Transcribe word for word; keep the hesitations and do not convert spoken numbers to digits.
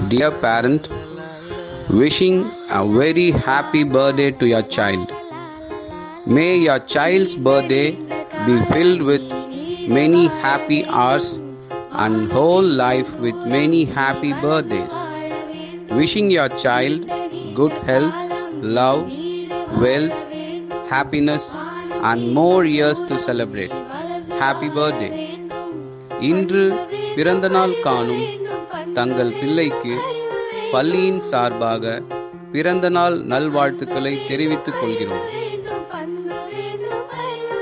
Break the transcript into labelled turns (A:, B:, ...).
A: Dear parent, wishing a very happy birthday to your child. May your child's birthday be filled with many happy hours and whole life with many happy birthdays. Wishing your child good health, love, wealth, happiness and more years to celebrate. Happy birthday. இன்று பிறந்த நாள் காணும் தங்கள் பிள்ளைக்கு பள்ளியின் சார்பாக பிறந்த நாள் நல்வாழ்த்துக்களை தெரிவித்துக் கொள்கிறோம்.